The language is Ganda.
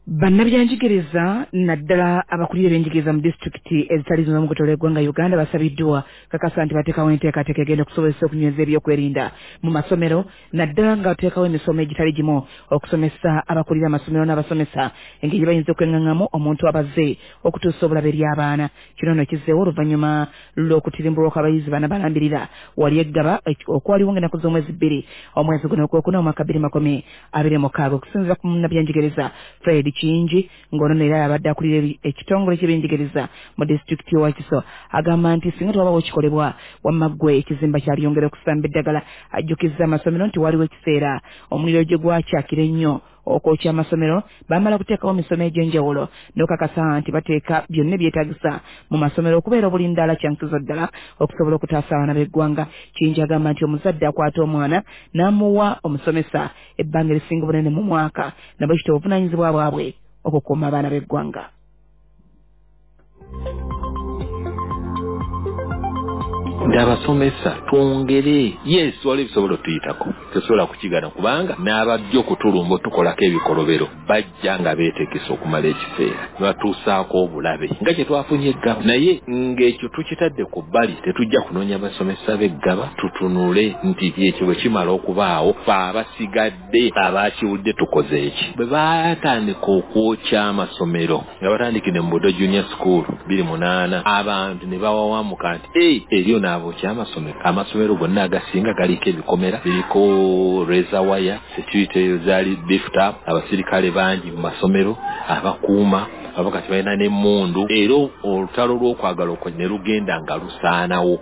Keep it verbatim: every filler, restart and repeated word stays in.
Bannabyanjigiriza naddala abakulira ebyenjigiriza mu disitulikiti ezitali zonna mu kutoola eggwanga Uganda basabiddwa kakasa nti bateekawo enteekateeka egenda okusobozesa okunyweza ebyokwerinda mu masomero naddala nga bateekawo emisomo egitali gimu okusomesa abakulira amasomero n'abasomesa engeri bayinza okwengaŋŋamu omuntu abaze okutuusa obulabe eri abaana. Kino nno kizzeewo oluvannyuma lw'okutirimbulwa kw'abayizi bana balambirira wali eggaba okwaliwo ng'ennaku z'omwezi bbiri omwezi guno ogwokuna omwaka bbiri makumi abiri mu mukaaga okusinziira ku munnabyanjigiriza Fred Kingi ngono nera abadde akulira ekitongole ky'ebyenjigiriza mu disitulikiti ya Wakiso agamba nti singa twabawo kikolebwa wamaggwe ekizimba kyaliyongera okusamba eddagala ajjukizza amasomero nti waliwo ekiseera omuliro gye gwakyakira ennyo okwokya amasomero bamala kuteekawo emisomo egy'enjawulo n'okakasa nti bateeka byonna ebyetaagisa mu masomero okubeera obulindaala kyankizo ddala okusobola okutaasa abaana b'eggwanga. Kingi agamba nti omuzadde akwata omwana n'amuwa omusomesa ebbanga erisinga obunene mu mwaka nabo kitwa obuvunaanyizibwa bwabwe okukuuma abaana b'eggwanga. Ndabasomesa twongere yes wali bisobola tuyitako tesobola kukigana kubanga n'abajja okutulumba tukolako ebikolobero bajja nga beetekesa okumala ekiseera batuusaako obulabe nga kye twafunye eggaba naye ng'ekyo tukitadde ku bbali tetujja kunoonya basomesa b'eggaba tutunule nti ekyo bwe kimala okubaawo fe abasigadde abaakiwudde tukoze eki. Bwe baatandika okwokya amasomero nga batandikire mu Budo Junior School bbiri munaana abantu ne bawawamuka nti ei eryo abo kyamasomero amasomero gonna agasinga galiko ebikomera biriko razor wire security zali beefed up abasirikale bangi mu masomero abakuuma abakati balina n'emmundu era olutalo lw'okwagala okwo ne lugenda nga lusaanawo